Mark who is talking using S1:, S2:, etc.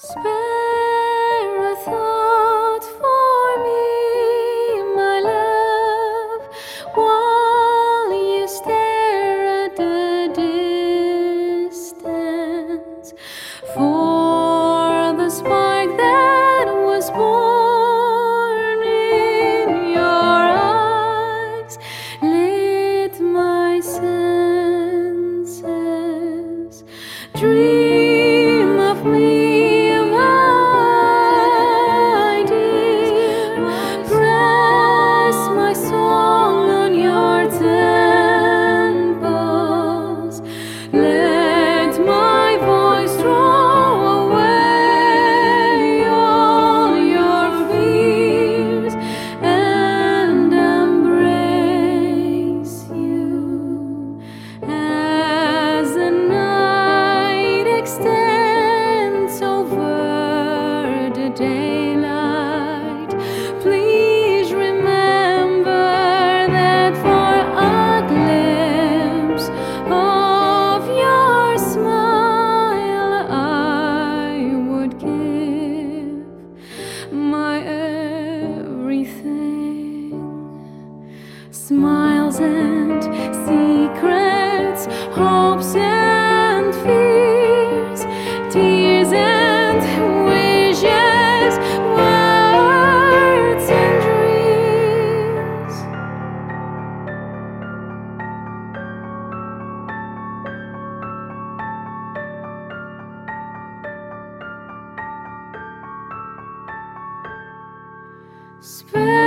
S1: Spare a thought for me, my love, while you stare at the distance. For the spark that was born in your eyes lit my senses. Dream of me, my song on your temples. Let my voice draw away all your fears and embrace you as the night extends over the daylight. Please remember that for a glimpse of your smile I would give my everything. Smiles and secrets, hopes and fears, tears and wishes, words and dreams. Spare